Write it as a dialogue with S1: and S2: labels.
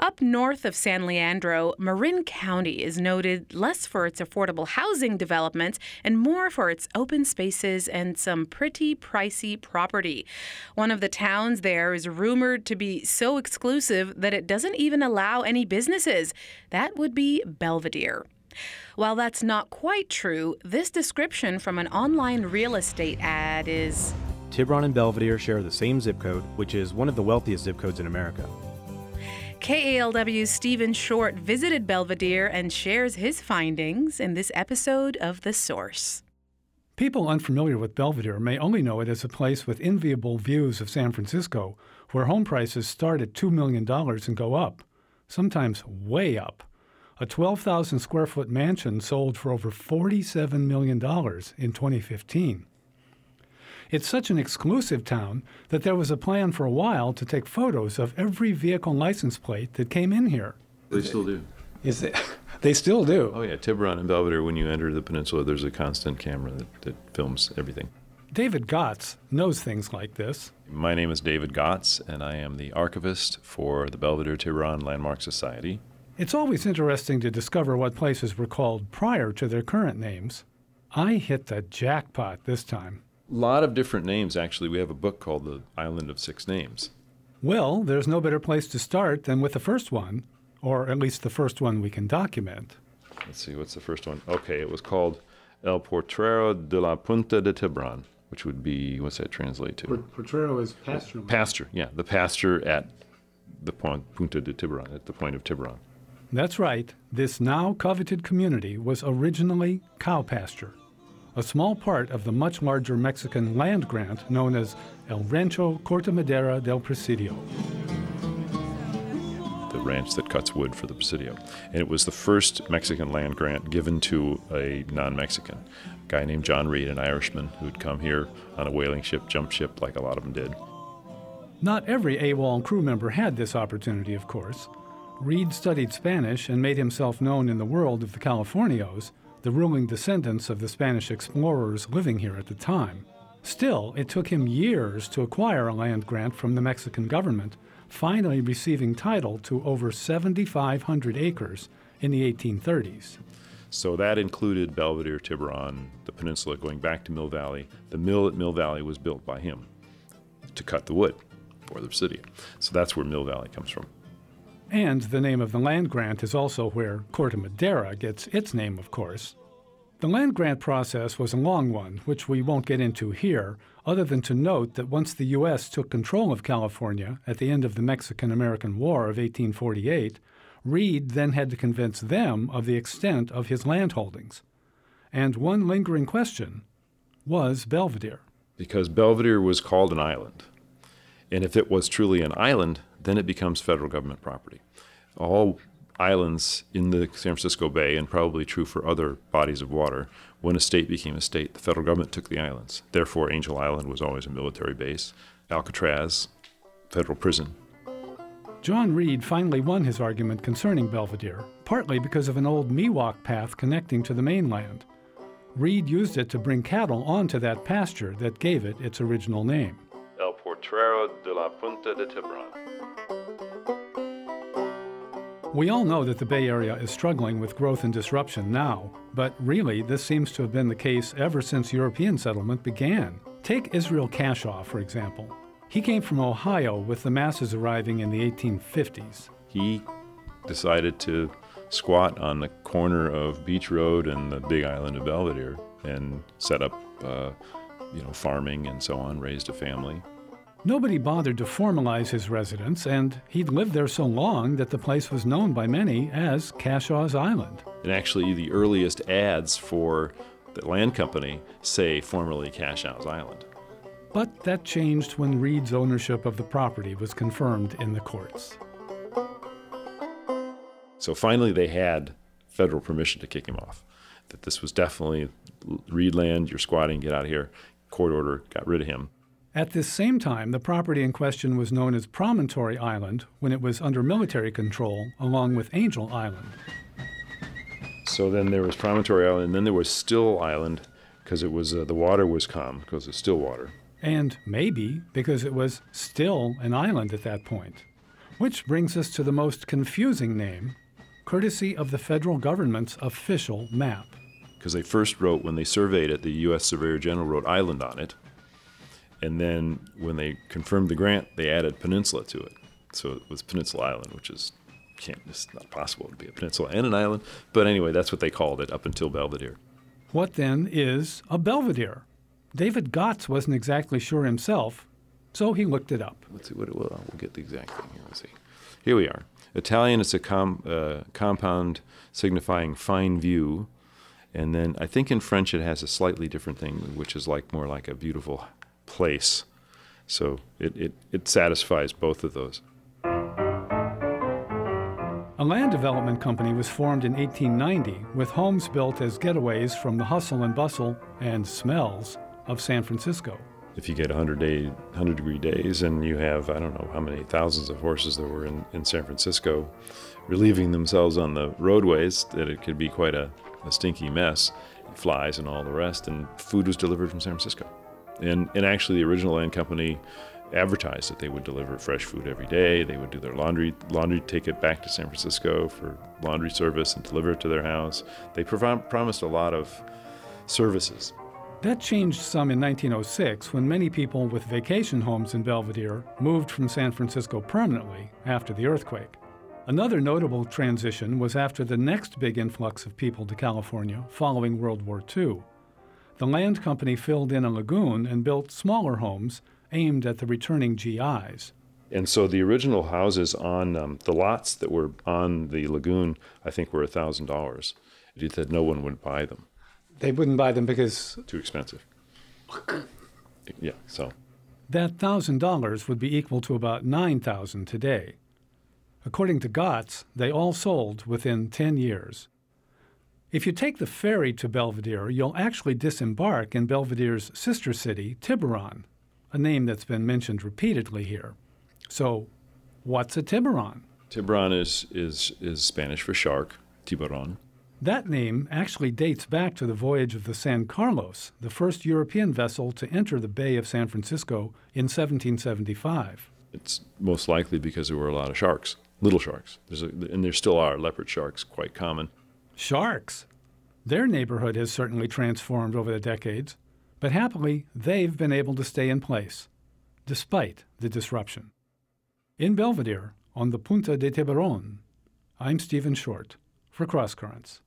S1: Up north of San Leandro, Marin County is noted less for its affordable housing developments and more for its open spaces and some pretty pricey property. One of the towns there is rumored to be so exclusive that it doesn't even allow any businesses. That would be Belvedere. While that's not quite true, this description from an online real estate ad is...
S2: Tiburon and Belvedere share the same zip code, which is one of the wealthiest zip codes in America.
S1: KALW's Stephen Short visited Belvedere and shares his findings in this episode of The Source.
S3: People unfamiliar with Belvedere may only know it as a place with enviable views of San Francisco, where home prices start at $2 million and go up, sometimes way up. A 12,000 square foot mansion sold for over $47 million in 2015. It's such an exclusive town that there was a plan for a while to take photos of every vehicle license plate that came in here.
S4: They still do.
S3: They still do?
S4: Oh, yeah. Tiburon and Belvedere, when you enter the peninsula, there's a constant camera that films everything.
S3: David Gotts knows things like this.
S4: My name is David Gotts, and I am the archivist for the Belvedere Tiburon Landmark Society.
S3: It's always interesting to discover what places were called prior to their current names. I hit the jackpot this time.
S4: A lot of different names, actually. We have a book called The Island of Six Names.
S3: Well, there's no better place to start than with the first one, or at least the first one we can document.
S4: Let's see, what's the first one? Okay, it was called El Potrero de la Punta de Tiburon, which would be, what's that translate to?
S3: Potrero is pasture.
S4: Pasture, yeah, the pasture at the Punta de Tiburon, at the point of Tiburon.
S3: That's right. This now coveted community was originally cow pasture, a small part of the much larger Mexican land grant known as El Rancho Corta Madera del Presidio.
S4: The ranch that cuts wood for the Presidio. And it was the first Mexican land grant given to a non-Mexican, a guy named John Reed, an Irishman, who'd come here on a whaling ship, jump ship, like a lot of them did.
S3: Not every AWOL crew member had this opportunity, of course. Reed studied Spanish and made himself known in the world of the Californios, the ruling descendants of the Spanish explorers living here at the time. Still, it took him years to acquire a land grant from the Mexican government, finally receiving title to over 7,500 acres in the 1830s.
S4: So that included Belvedere, Tiburon, the peninsula going back to Mill Valley. The mill at Mill Valley was built by him to cut the wood for the Presidio. So that's where Mill Valley comes from.
S3: And the name of the land grant is also where Corta Madera gets its name, of course. The land grant process was a long one, which we won't get into here, other than to note that once the U.S. took control of California at the end of the Mexican-American War of 1848, Reed then had to convince them of the extent of his land holdings. And one lingering question was Belvedere.
S4: Because Belvedere was called an island. And if it was truly an island, then it becomes federal government property. All islands in the San Francisco Bay, and probably true for other bodies of water, when a state became a state, the federal government took the islands. Therefore, Angel Island was always a military base. Alcatraz, federal prison.
S3: John Reed finally won his argument concerning Belvedere, partly because of an old Miwok path connecting to the mainland. Reed used it to bring cattle onto that pasture that gave it its original name.
S4: El Potrero de la Punta de Tiburon.
S3: We all know that the Bay Area is struggling with growth and disruption now, but really this seems to have been the case ever since European settlement began. Take Israel Kashoff, for example. He came from Ohio with the masses arriving in the 1850s.
S4: He decided to squat on the corner of Beach Road and the big island of Belvedere and set up farming and so on, raised a family.
S3: Nobody bothered to formalize his residence, and he'd lived there so long that the place was known by many as Cashaw's Island.
S4: And actually, the earliest ads for the land company say formerly Cashaw's Island.
S3: But that changed when Reed's ownership of the property was confirmed in the courts.
S4: So finally, they had federal permission to kick him off, that this was definitely Reed land, you're squatting, get out of here. Court order got rid of him.
S3: At this same time, the property in question was known as Promontory Island when it was under military control, along with Angel Island.
S4: So then there was Promontory Island, and then there was Still Island, because it was the water was calm, because it's still water.
S3: And maybe because it was still an island at that point. Which brings us to the most confusing name, courtesy of the federal government's official map.
S4: Because they first wrote, when they surveyed it, the U.S. Surveyor General wrote island on it. And then when they confirmed the grant, they added peninsula to it. So it was Peninsula Island, which is, it's not possible to be a peninsula and an island. But anyway, that's what they called it up until Belvedere.
S3: What then is a Belvedere? David Gotts wasn't exactly sure himself, so he looked it up.
S4: Let's see, we'll get the exact thing here. Let's see. Here we are. Italian is a compound signifying fine view. And then I think in French it has a slightly different thing, which is more like a beautiful place. So it satisfies both of those.
S3: A land development company was formed in 1890 with homes built as getaways from the hustle and bustle and smells of San Francisco.
S4: If you get 100-degree days and you have, I don't know how many thousands of horses there were in San Francisco relieving themselves on the roadways, that it could be quite a stinky mess, flies and all the rest, and food was delivered from San Francisco. And actually the original land company advertised that they would deliver fresh food every day. They would do their laundry, take it back to San Francisco for laundry service and deliver it to their house. They promised a lot of services.
S3: That changed some in 1906 when many people with vacation homes in Belvedere moved from San Francisco permanently after the earthquake. Another notable transition was after the next big influx of people to California following World War II. The land company filled in a lagoon and built smaller homes aimed at the returning GIs.
S4: And so the original houses on the lots that were on the lagoon, I think, were $1,000. That no one would buy them.
S3: They wouldn't buy them because...
S4: Too expensive. Yeah, so.
S3: That $1,000 would be equal to about $9,000 today. According to Gotts, they all sold within 10 years. If you take the ferry to Belvedere, you'll actually disembark in Belvedere's sister city, Tiburon, a name that's been mentioned repeatedly here. So, what's a tiburon?
S4: Tiburon is Spanish for shark, tiburon.
S3: That name actually dates back to the voyage of the San Carlos, the first European vessel to enter the Bay of San Francisco in 1775.
S4: It's most likely because there were a lot of sharks, little sharks. And there still are leopard sharks, quite common.
S3: Sharks? Their neighborhood has certainly transformed over the decades, but happily they've been able to stay in place, despite the disruption. In Belvedere, on the Punta de Tiburon, I'm Stephen Short for Cross Currents.